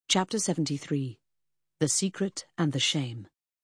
Chapter 73. The Secret and the Shame.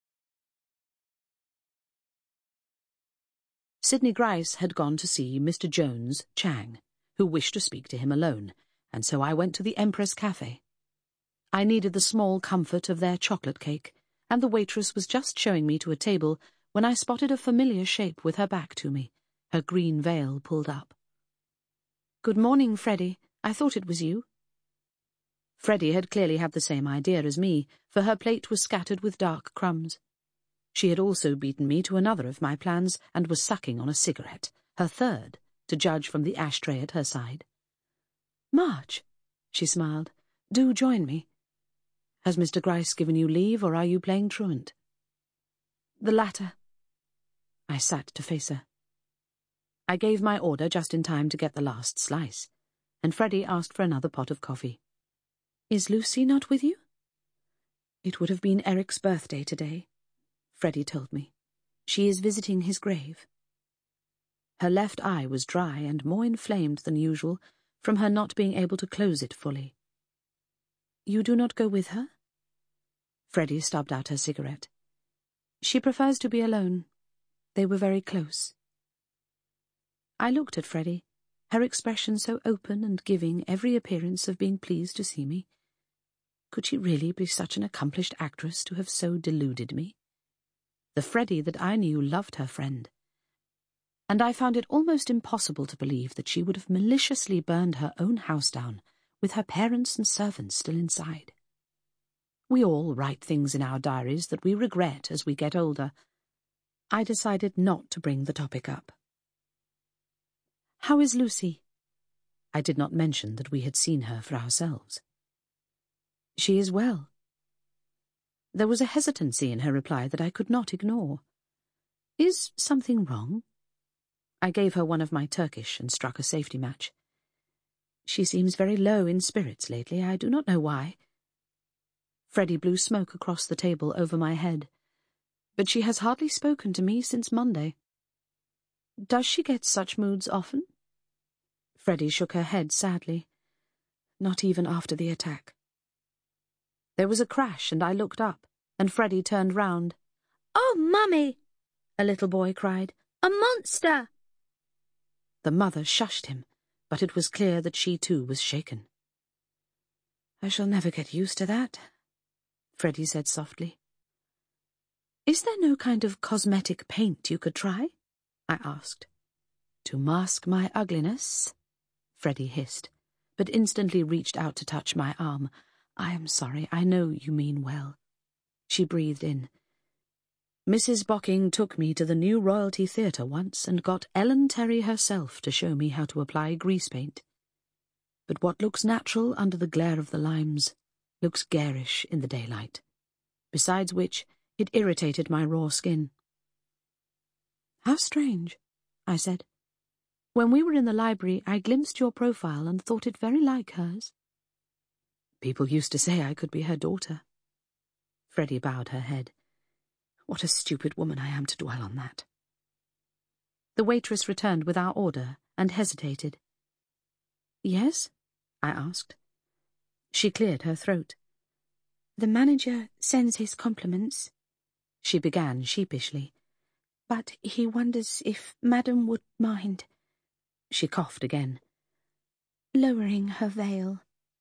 Sidney Gryce had gone to see Mr. Jones, Chang, who wished to speak to him alone, and so I went to the Empress Cafe. I needed the small comfort of their chocolate cake, and the waitress was just showing me to a table when I spotted a familiar shape with her back to me, her green veil pulled up. "Good morning, Freddie. I thought it was you." Freddie had clearly had the same idea as me, for her plate was scattered with dark crumbs. She had also beaten me to another of my plans and was sucking on a cigarette, her third, to judge from the ashtray at her side. "March," she smiled, "do join me. Has Mr. Gryce given you leave, or are you playing truant?" "The latter." I sat to face her. I gave my order just in time to get the last slice, and Freddie asked for another pot of coffee. "Is Lucy not with you?" "It would have been Eric's birthday today," Freddie told me. "She is visiting his grave." Her left eye was dry and more inflamed than usual from her not being able to close it fully. "You do not go with her?" Freddie stubbed out her cigarette. "She prefers to be alone. They were very close." I looked at Freddie, her expression so open and giving every appearance of being pleased to see me. Could she really be such an accomplished actress to have so deluded me? The Freddie that I knew loved her friend, and I found it almost impossible to believe that she would have maliciously burned her own house down, with her parents and servants still inside. We all write things in our diaries that we regret as we get older. I decided not to bring the topic up. "How is Lucy?" I did not mention that we had seen her for ourselves. "She is well." There was a hesitancy in her reply that I could not ignore. "Is something wrong?" I gave her one of my Turkish and struck a safety match. "She seems very low in spirits lately. I do not know why." Freddie blew smoke across the table over my head. "But she has hardly spoken to me since Monday." "Does she get such moods often?" Freddie shook her head sadly. "Not even after the attack." There was a crash, and I looked up, and Freddie turned round. "Oh, Mummy!" a little boy cried. "A monster!" The mother shushed him, but it was clear that she too was shaken. "I shall never get used to that," Freddie said softly. "Is there no kind of cosmetic paint you could try?" I asked. "To mask my ugliness?" Freddie hissed, but instantly reached out to touch my arm. "I am sorry, I know you mean well." She breathed in. "Mrs. Bocking took me to the New Royalty Theatre once and got Ellen Terry herself to show me how to apply grease paint. But what looks natural under the glare of the limes looks garish in the daylight. Besides which, it irritated my raw skin." "How strange," I said. "When we were in the library, I glimpsed your profile and thought it very like hers." "People used to say I could be her daughter." Freddie bowed her head. "What a stupid woman I am to dwell on that." The waitress returned with our order and hesitated. "Yes?" I asked. She cleared her throat. "The manager sends his compliments," she began sheepishly. "But he wonders if Madam would mind," she coughed again, "lowering her veil."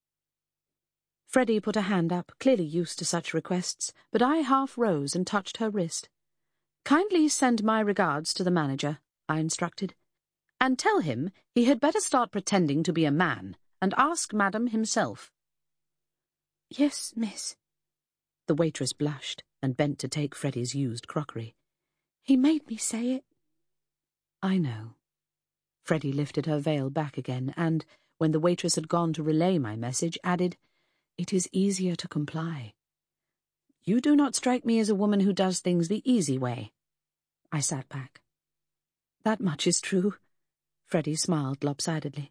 Freddie put a hand up, clearly used to such requests, but I half rose and touched her wrist. "Kindly send my regards to the manager," I instructed, "and tell him he had better start pretending to be a man and ask Madam himself." "Yes, miss." The waitress blushed and bent to take Freddie's used crockery. "He made me say it." "I know." Freddie lifted her veil back again and, when the waitress had gone to relay my message, added, "It is easier to comply." "You do not strike me as a woman who does things the easy way." I sat back. "That much is true." Freddie smiled lopsidedly.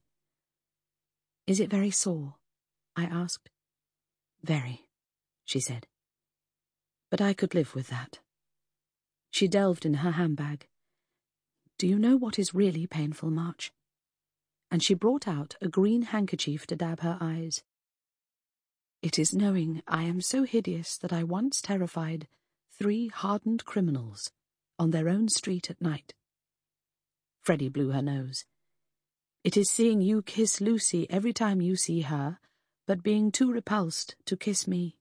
"Is it very sore?" I asked. "Very," she said. "But I could live with that." She delved in her handbag. "Do you know what is really painful, March?" And she brought out a green handkerchief to dab her eyes. It is knowing I am so hideous that I once terrified 3 hardened criminals on their own street at night. Freddie blew her nose. It is seeing you kiss Lucy every time you see her, but being too repulsed to kiss me.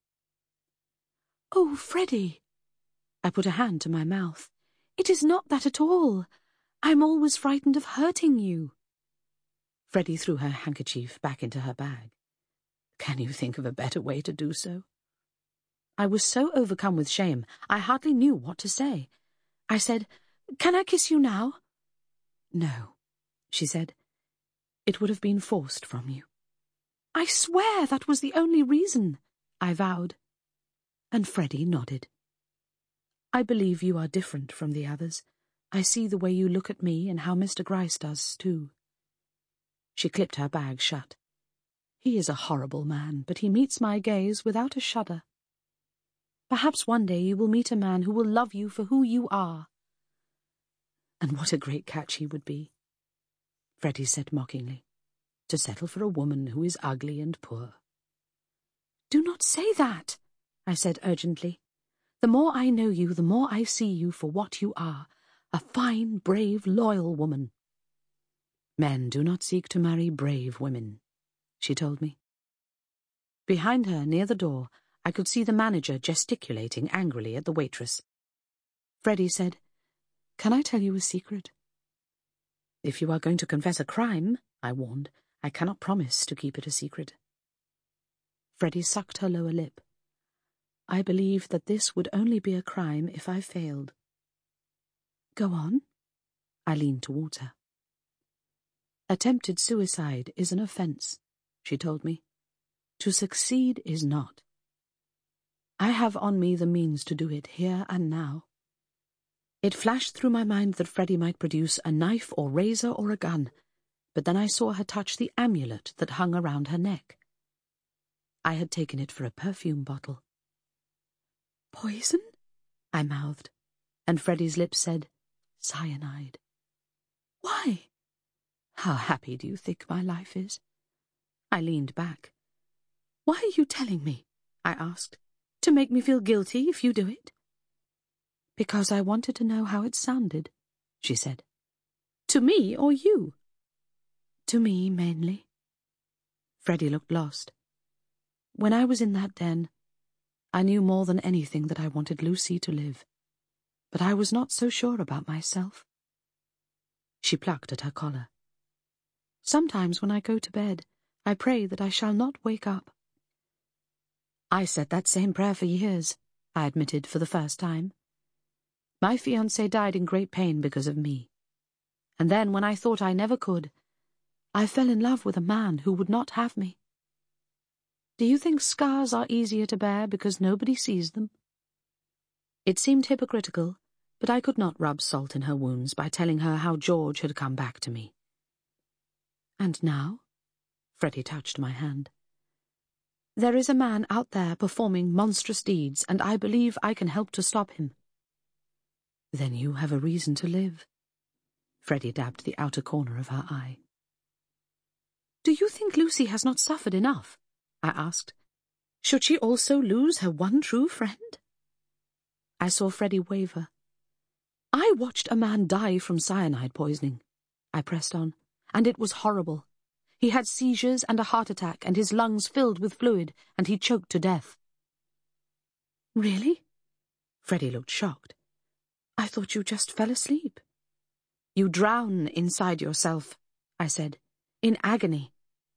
Oh, Freddie! I put a hand to my mouth. It is not that at all. I'm always frightened of hurting you. Freddie threw her handkerchief back into her bag. Can you think of a better way to do so? I was so overcome with shame, I hardly knew what to say. I said, Can I kiss you now? No, she said. It would have been forced from you. I swear that was the only reason, I vowed. And Freddie nodded. I believe you are different from the others. I see the way you look at me and how Mr. Gryce does, too. She clipped her bag shut. He is a horrible man, but he meets my gaze without a shudder. Perhaps one day you will meet a man who will love you for who you are. And what a great catch he would be, Freddie said mockingly, to settle for a woman who is ugly and poor. Do not say that, I said urgently. The more I know you, the more I see you for what you are, a fine, brave, loyal woman. Men do not seek to marry brave women, she told me. Behind her, near the door, I could see the manager gesticulating angrily at the waitress. Freddie said, Can I tell you a secret? If you are going to confess a crime, I warned, I cannot promise to keep it a secret. Freddie sucked her lower lip. I believe that this would only be a crime if I failed. Go on. I leaned towards her. Attempted suicide is an offence, she told me. To succeed is not. I have on me the means to do it here and now. It flashed through my mind that Freddie might produce a knife or razor or a gun, but then I saw her touch the amulet that hung around her neck. I had taken it for a perfume bottle. Poison? I mouthed, and Freddie's lips said, Cyanide. Why? How happy do you think my life is? I leaned back. Why are you telling me? I asked. To make me feel guilty if you do it? Because I wanted to know how it sounded, she said. To me or you? To me, mainly. Freddie looked lost. When I was in that den, I knew more than anything that I wanted Lucy to live, but I was not so sure about myself. She plucked at her collar. Sometimes when I go to bed, I pray that I shall not wake up. I said that same prayer for years, I admitted for the first time. My fiancé died in great pain because of me. And then, when I thought I never could, I fell in love with a man who would not have me. Do you think scars are easier to bear because nobody sees them? It seemed hypocritical, but I could not rub salt in her wounds by telling her how George had come back to me. And now? Freddie touched my hand. There is a man out there performing monstrous deeds, and I believe I can help to stop him. Then you have a reason to live. Freddie dabbed the outer corner of her eye. Do you think Lucy has not suffered enough? I asked. Should she also lose her one true friend? I saw Freddie waver. I watched a man die from cyanide poisoning, I pressed on, and it was horrible. He had seizures and a heart attack, and his lungs filled with fluid, and he choked to death. Really? Freddie looked shocked. I thought you just fell asleep. You drown inside yourself, I said, in agony.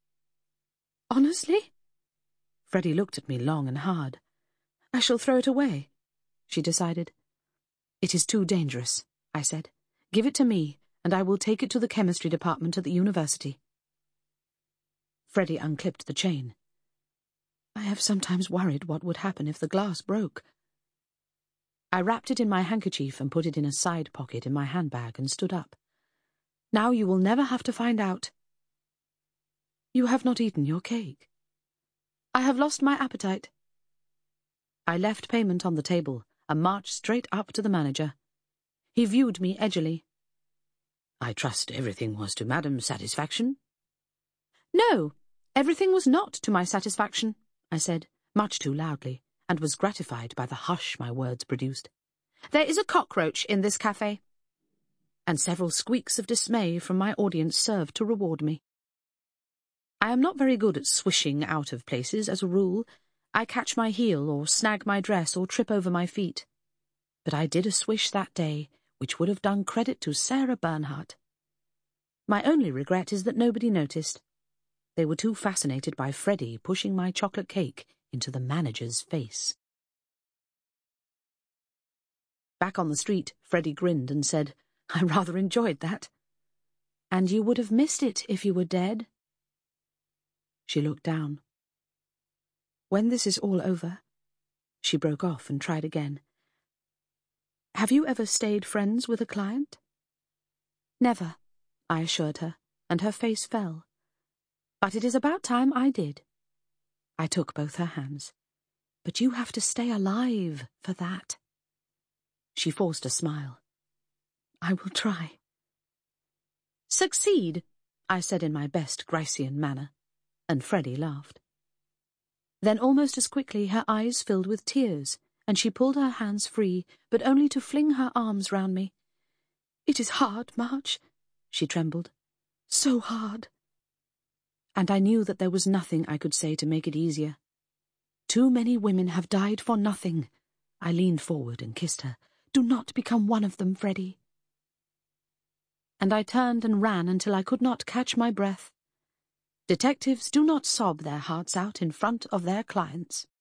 Honestly? Freddie looked at me long and hard. I shall throw it away, she decided. It is too dangerous, I said. Give it to me, and I will take it to the chemistry department at the university. Freddie unclipped the chain. I have sometimes worried what would happen if the glass broke. I wrapped it in my handkerchief and put it in a side pocket in my handbag and stood up. Now you will never have to find out. You have not eaten your cake. I have lost my appetite. I left payment on the table and marched straight up to the manager. He viewed me edgily. I trust everything was to Madame's satisfaction? No, everything was not to my satisfaction, I said. much too loudly, and was gratified by the hush my words produced. "There is a cockroach in this cafe." And several squeaks of dismay from my audience served to reward me. I am not very good at swishing out of places, as a rule. I catch my heel, or snag my dress, or trip over my feet. But I did a swish that day, which would have done credit to Sarah Bernhardt. My only regret is that nobody noticed. They were too fascinated by Freddie pushing my chocolate cake into the manager's face. Back on the street, Freddie grinned and said, "I rather enjoyed that." "And you would have missed it if you were dead." She looked down. "When this is all over—" She broke off and tried again. "Have you ever stayed friends with a client?" "Never," I assured her, and her face fell. "But it is about time I did." I took both her hands. "But you have to stay alive for that." She forced a smile. "I will try." "Succeed," I said in my best Grecian manner, and Freddie laughed. Then almost as quickly her eyes filled with tears, and she pulled her hands free, but only to fling her arms round me. "It is hard, March," she trembled. "So hard." And I knew that there was nothing I could say to make it easier. "Too many women have died for nothing." I leaned forward and kissed her. "Do not become one of them, Freddie." And I turned and ran until I could not catch my breath. Detectives do not sob their hearts out in front of their clients.